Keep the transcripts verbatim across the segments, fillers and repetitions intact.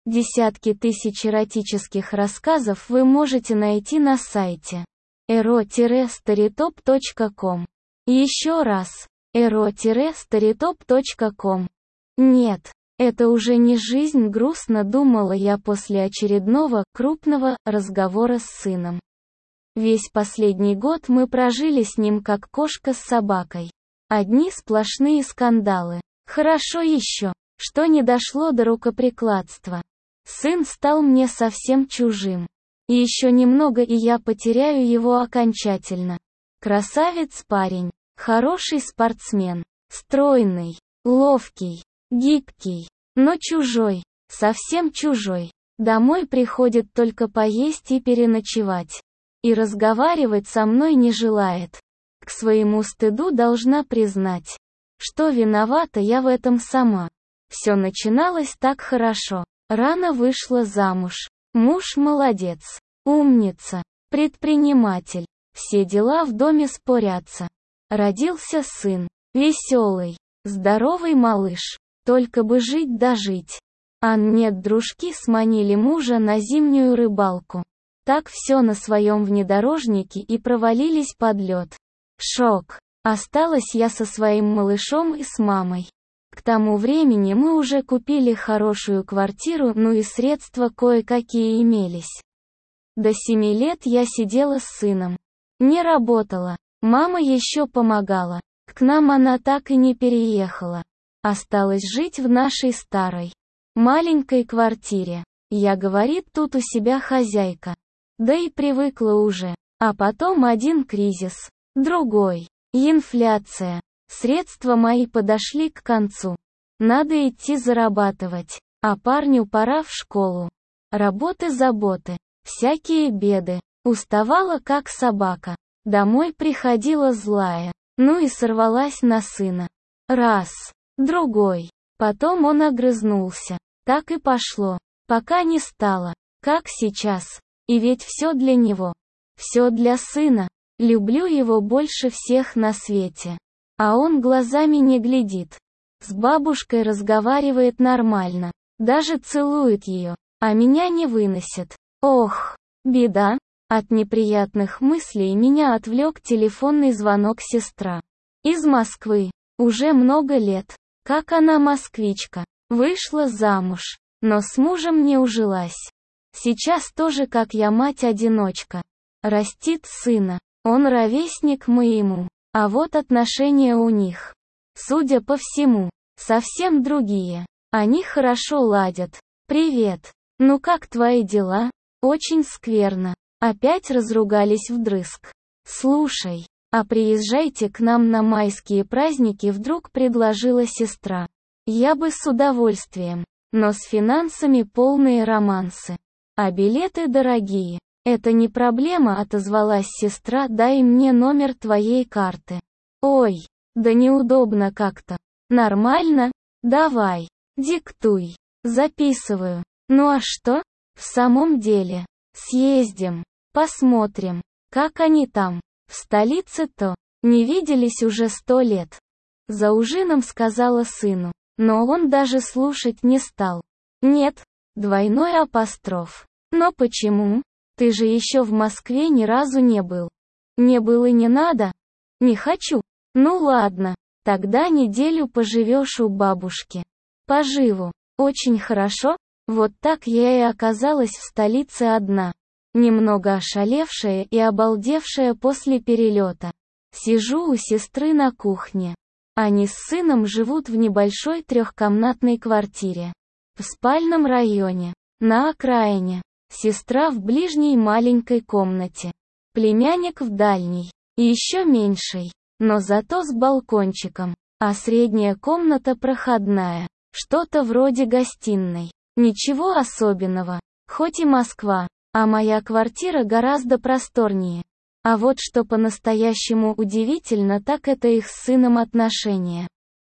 Десятки тысяч эротических рассказов вы можете найти на сайте эро старитоп точка ком. Еще раз, эро старитоп точка ком. Нет, это уже не жизнь, грустно думала я после очередного, крупного, разговора с сыном. Весь последний год мы прожили с ним как кошка с собакой. Одни сплошные скандалы. Хорошо еще, что не дошло до рукоприкладства. Сын стал мне совсем чужим. И еще немного, и я потеряю его окончательно. Красавец парень, хороший спортсмен, стройный, ловкий, гибкий, но чужой, совсем чужой. Домой приходит только поесть и переночевать. И разговаривать со мной не желает. К своему стыду должна признать, что виновата я в этом сама. Все начиналось так хорошо. Рано вышла замуж. Муж молодец, умница, предприниматель. Все дела в доме спорятся. Родился сын, веселый, здоровый малыш. Только бы жить да жить. А нет, дружки сманили мужа на зимнюю рыбалку. Так все на своем внедорожнике и провалились под лед. Шок. Осталась я со своим малышом и с мамой. К тому времени мы уже купили хорошую квартиру, ну и средства кое-какие имелись. До семи лет я сидела с сыном. Не работала. Мама еще помогала. К нам она так и не переехала. Осталась жить в нашей старой, маленькой квартире. Я, говорит, тут у себя хозяйка. Да и привыкла уже. А потом один кризис, другой, инфляция. Средства мои подошли к концу. Надо идти зарабатывать. А парню пора в школу. Работы-заботы, всякие беды. Уставала как собака. Домой приходила злая. Ну и сорвалась на сына. Раз, другой. Потом он огрызнулся. Так и пошло. Пока не стало. Как сейчас. И ведь все для него. Все для сына. Люблю его больше всех на свете. А он глазами не глядит. С бабушкой разговаривает нормально. Даже целует ее. А меня не выносит. Ох, беда. От неприятных мыслей меня отвлек телефонный звонок сестра. Из Москвы. Уже много лет. Как она москвичка. Вышла замуж. Но с мужем не ужилась. Сейчас тоже как я, мать-одиночка. Растит сына. Он ровесник моему. А вот отношения у них, судя по всему, совсем другие. Они хорошо ладят. Привет. Ну как твои дела? Очень скверно. Опять разругались вдрызг. Слушай, а приезжайте к нам на майские праздники, вдруг предложила сестра. Я бы с удовольствием, но с финансами полные романсы. А билеты дорогие. Это не проблема, отозвалась сестра, дай мне номер твоей карты. Ой, да неудобно как-то. Нормально? Давай, диктуй. Записываю. Ну а что? В самом деле. Съездим. Посмотрим, как они там. В столице-то. Не виделись уже сто лет. За ужином сказала сыну. Но он даже слушать не стал. Нет. Двойной апостроф. Но почему? Ты же еще в Москве ни разу не был. Не был и не надо? Не хочу. Ну ладно, тогда неделю поживешь у бабушки. Поживу. Очень хорошо. Вот так я и оказалась в столице одна. Немного ошалевшая и обалдевшая после перелета. Сижу у сестры на кухне. Они с сыном живут в небольшой трехкомнатной квартире. В спальном районе. На окраине. Сестра в ближней маленькой комнате. Племянник в дальней. И еще меньшей. Но зато с балкончиком. А средняя комната проходная. Что-то вроде гостиной. Ничего особенного. Хоть и Москва. А моя квартира гораздо просторнее. А вот что по-настоящему удивительно, так это их с сыном отношения.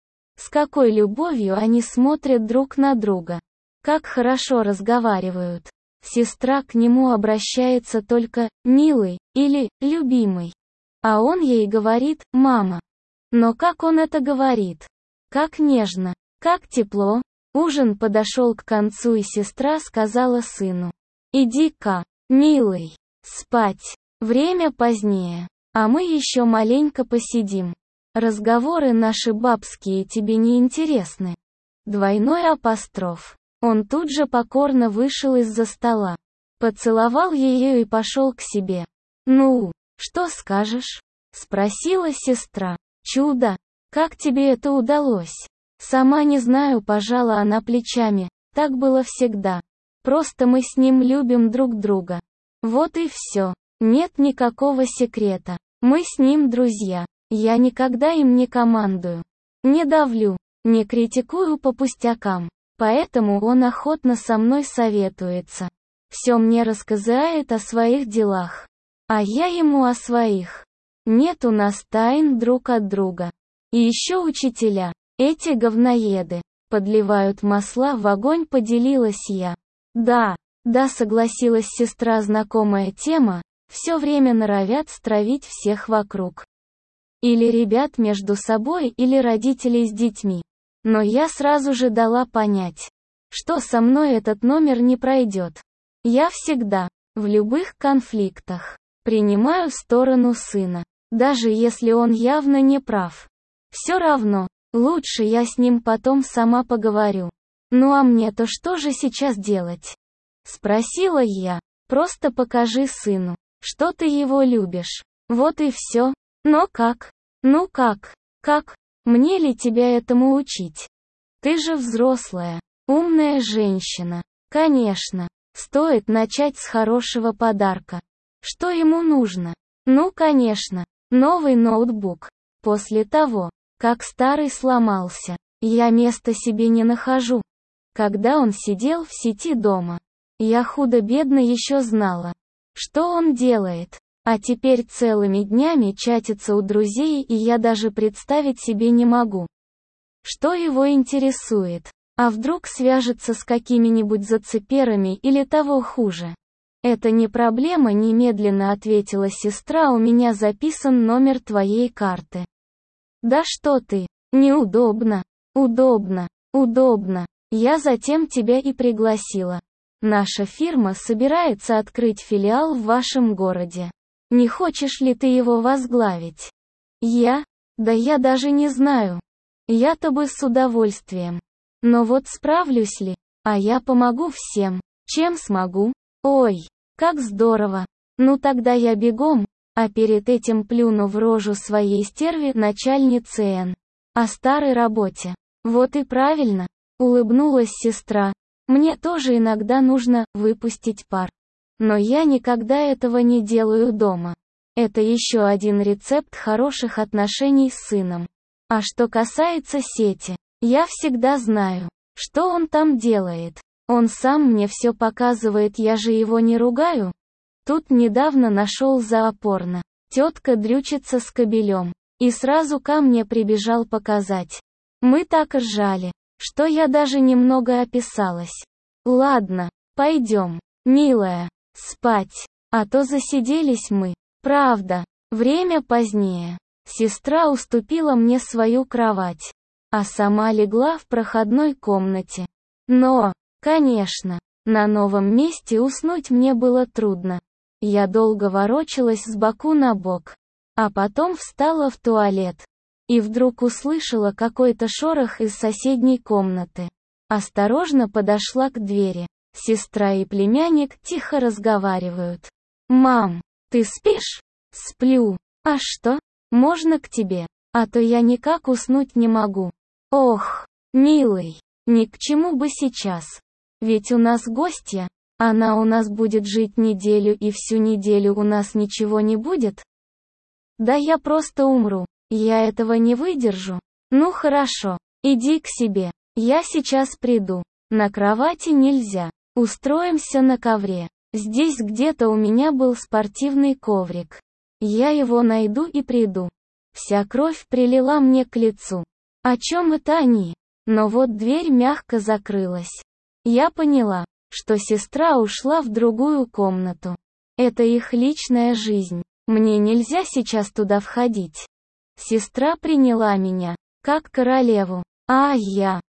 С какой любовью они смотрят друг на друга. Как хорошо разговаривают. Сестра к нему обращается только «милый» или «любимый». А он ей говорит «мама». Но как он это говорит? Как нежно, как тепло. Ужин подошел к концу, и сестра сказала сыну: «Иди-ка, милый, спать. Время позднее, а мы еще маленько посидим. Разговоры наши бабские тебе не интересны». Двойной апостроф. Он тут же покорно вышел из-за стола, поцеловал ее и пошел к себе. «Ну, что скажешь?» — спросила сестра. «Чудо! Как тебе это удалось?» «Сама не знаю», — пожала она плечами. «Так было всегда. Просто мы с ним любим друг друга. Вот и все. Нет никакого секрета. Мы с ним друзья. Я никогда им не командую. Не давлю, не критикую по пустякам. Поэтому он охотно со мной советуется. Все мне рассказывает о своих делах. А я ему о своих. Нет у нас тайн друг от друга. И еще учителя, эти говноеды, подливают масла в огонь», — поделилась я. «Да, да», — согласилась сестра, — знакомая тема, все время норовят стравить всех вокруг. Или ребят между собой, или родителей с детьми. Но я сразу же дала понять, что со мной этот номер не пройдет. Я всегда, в любых конфликтах, принимаю сторону сына, даже если он явно не прав. Все равно, лучше я с ним потом сама поговорю. «Ну а мне-то что же сейчас делать?» — спросила я. «Просто покажи сыну, что ты его любишь. Вот и все. Но как? Ну как? Как? Мне ли тебя этому учить? Ты же взрослая, умная женщина. Конечно, стоит начать с хорошего подарка. Что ему нужно? Ну конечно, новый ноутбук. После того, как старый сломался, я места себе не нахожу. Когда он сидел в сети дома, я худо-бедно еще знала, что он делает. А теперь целыми днями чатится у друзей, и я даже представить себе не могу, что его интересует. А вдруг свяжется с какими-нибудь зацеперами или того хуже? «Это не проблема», — немедленно ответила сестра. «У меня записан номер твоей карты». «Да что ты! Неудобно! Удобно! Удобно! Я затем тебя и пригласила. Наша фирма собирается открыть филиал в вашем городе. Не хочешь ли ты его возглавить?» «Я? Да я даже не знаю. Я-то бы с удовольствием. Но вот справлюсь ли? А я помогу всем, чем смогу. Ой, как здорово! Ну тогда я бегом, а перед этим плюну в рожу своей стерве начальнице Н. О старой работе». «Вот и правильно», — улыбнулась сестра. «Мне тоже иногда нужно выпустить пар. Но я никогда этого не делаю дома. Это еще один рецепт хороших отношений с сыном. А что касается сети, я всегда знаю, что он там делает. Он сам мне все показывает, я же его не ругаю». Тут недавно нашел зоопорно. Тетка дрючится с кобелем. И сразу ко мне прибежал показать. Мы так ржали, что я даже немного описалась. «Ладно, пойдем, милая, спать, а то засиделись мы. Правда, время позднее». Сестра уступила мне свою кровать, а сама легла в проходной комнате. Но, конечно, на новом месте уснуть мне было трудно. Я долго ворочалась с боку на бок, а потом встала в туалет. И вдруг услышала какой-то шорох из соседней комнаты. Осторожно подошла к двери. Сестра и племянник тихо разговаривают. «Мам, ты спишь?» «Сплю. А что? Можно к тебе? А то я никак уснуть не могу». «Ох, милый, ни к чему бы сейчас. Ведь у нас гостья. Она у нас будет жить неделю, и всю неделю у нас ничего не будет?» «Да я просто умру. Я этого не выдержу». «Ну хорошо, иди к себе. Я сейчас приду. На кровати нельзя. Устроимся на ковре. Здесь где-то у меня был спортивный коврик. Я его найду и приду». Вся кровь прилила мне к лицу. О чем это они? Но вот дверь мягко закрылась. Я поняла, что сестра ушла в другую комнату. Это их личная жизнь. Мне нельзя сейчас туда входить. Сестра приняла меня, как королеву. А я,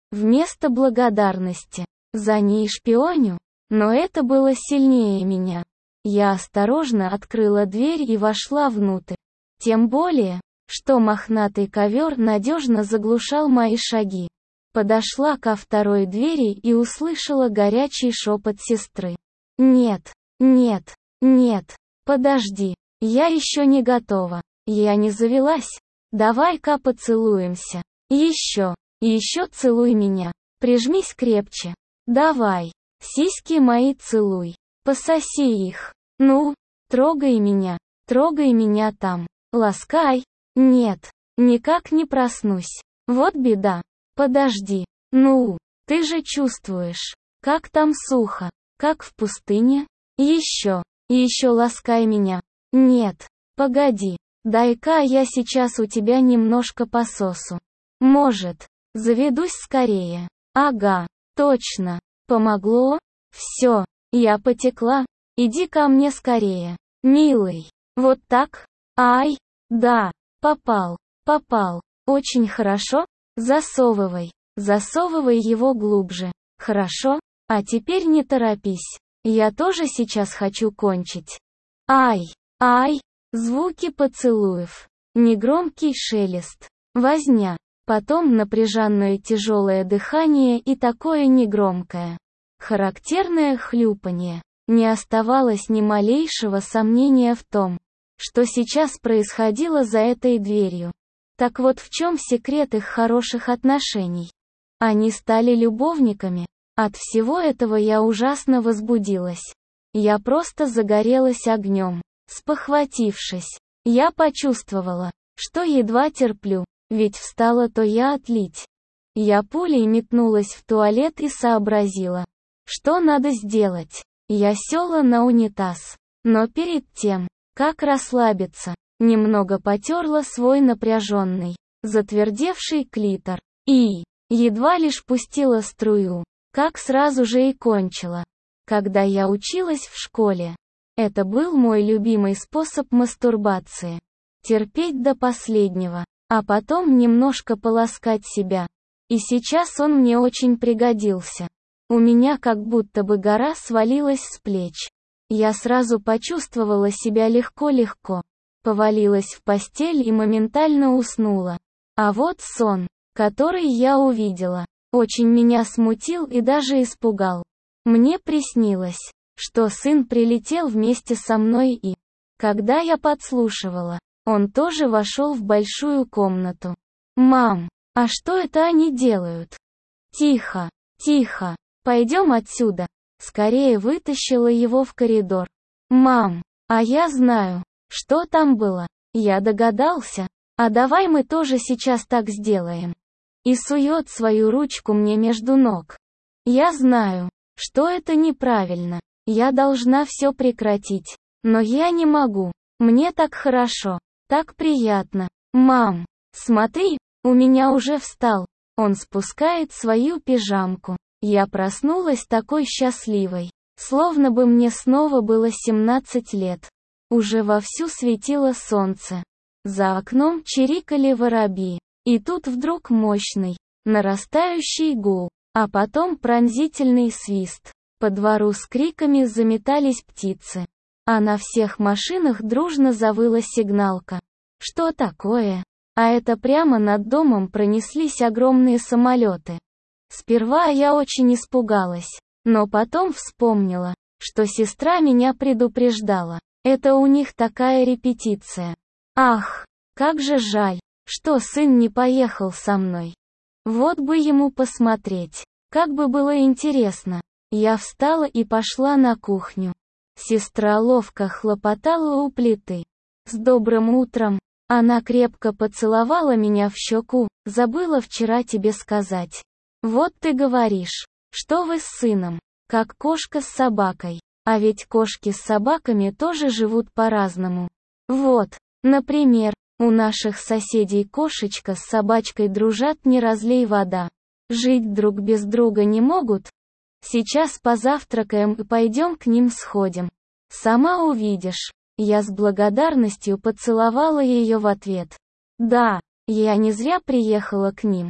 Вместо благодарности. За ней шпионю? Но это было сильнее меня. Я осторожно открыла дверь и вошла внутрь. Тем более, что мохнатый ковер надежно заглушал мои шаги. Подошла ко второй двери и услышала горячий шепот сестры. «Нет, нет, нет, подожди, я еще не готова, я не завелась, давай-ка поцелуемся, еще, еще целуй меня, прижмись крепче, давай, сиськи мои целуй, пососи их, ну, трогай меня, трогай меня там, ласкай, нет, никак не проснусь, вот беда, подожди, ну, ты же чувствуешь, как там сухо, как в пустыне, еще, еще ласкай меня, нет, погоди, дай-ка я сейчас у тебя немножко пососу, может, заведусь скорее, ага, точно, помогло, все, я потекла, иди ко мне скорее, милый, вот так, ай, да, попал, попал, очень хорошо, засовывай, засовывай его глубже, хорошо, а теперь не торопись, я тоже сейчас хочу кончить. Ай, ай, звуки поцелуев, негромкий шелест, возня, потом напряженное тяжелое дыхание и такое негромкое, характерное хлюпанье. Не оставалось ни малейшего сомнения в том, что сейчас происходило за этой дверью. Так вот в чем секрет их хороших отношений. Они стали любовниками. От всего этого я ужасно возбудилась. Я просто загорелась огнем. Спохватившись, я почувствовала, что едва терплю, ведь встала то я отлить. Я пулей метнулась в туалет и сообразила, что надо сделать. Я села на унитаз, но перед тем, как расслабиться, немного потерла свой напряженный, затвердевший клитор, и, едва лишь пустила струю, как сразу же и кончила. Когда я училась в школе, это был мой любимый способ мастурбации. Терпеть до последнего, а потом немножко поласкать себя. И сейчас он мне очень пригодился. У меня как будто бы гора свалилась с плеч. Я сразу почувствовала себя легко-легко. Повалилась в постель и моментально уснула. А вот сон, который я увидела, очень меня смутил и даже испугал. Мне приснилось, что сын прилетел вместе со мной и, когда я подслушивала, он тоже вошел в большую комнату. «Мам, а что это они делают?» «Тихо, тихо, пойдем отсюда». Скорее вытащила его в коридор. «Мам, а я знаю, что там было. Я догадался. А давай мы тоже сейчас так сделаем». И сует свою ручку мне между ног. Я знаю, что это неправильно. Я должна все прекратить. Но я не могу. Мне так хорошо. Так приятно. «Мам, смотри, у меня уже встал». Он спускает свою пижамку. Я проснулась такой счастливой, словно бы мне снова было семнадцать лет. Уже вовсю светило солнце. За окном чирикали воробьи. И тут вдруг мощный, нарастающий гул, а потом пронзительный свист. По двору с криками заметались птицы. А на всех машинах дружно завыла сигналка. Что такое? А это прямо над домом пронеслись огромные самолеты. Сперва я очень испугалась, но потом вспомнила, что сестра меня предупреждала. Это у них такая репетиция. Ах, как же жаль, что сын не поехал со мной. Вот бы ему посмотреть, как бы было интересно. Я встала и пошла на кухню. Сестра ловко хлопотала у плиты. «С добрым утром!» Она крепко поцеловала меня в щеку. «Забыла вчера тебе сказать. Вот ты говоришь, что вы с сыном, как кошка с собакой. А ведь кошки с собаками тоже живут по-разному. Вот, например, у наших соседей кошечка с собачкой дружат не разлей вода. Жить друг без друга не могут. Сейчас позавтракаем и пойдем к ним сходим. Сама увидишь». Я с благодарностью поцеловала ее в ответ. Да, я не зря приехала к ним.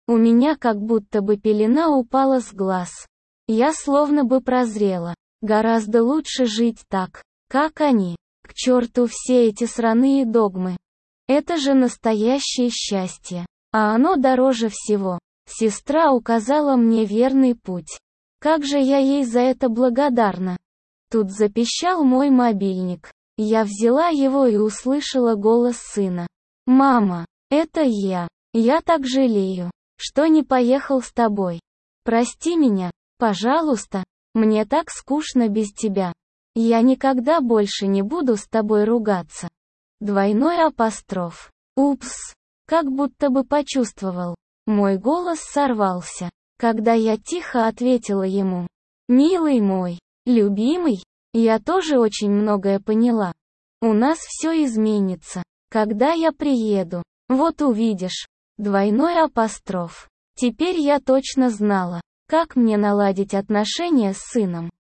У меня как будто бы пелена упала с глаз. Я словно бы прозрела. Гораздо лучше жить так, как они. К черту все эти сраные догмы. Это же настоящее счастье. А оно дороже всего. Сестра указала мне верный путь. Как же я ей за это благодарна. Тут запищал мой мобильник. Я взяла его и услышала голос сына. «Мама, это я. Я так жалею, что не поехал с тобой. Прости меня, пожалуйста. Мне так скучно без тебя. Я никогда больше не буду с тобой ругаться». Двойной апостроф. Упс. Как будто бы почувствовал. Мой голос сорвался, когда я тихо ответила ему. «Милый мой, любимый, я тоже очень многое поняла. У нас все изменится, когда я приеду. Вот увидишь». Двойной апостроф. Теперь я точно знала, как мне наладить отношения с сыном.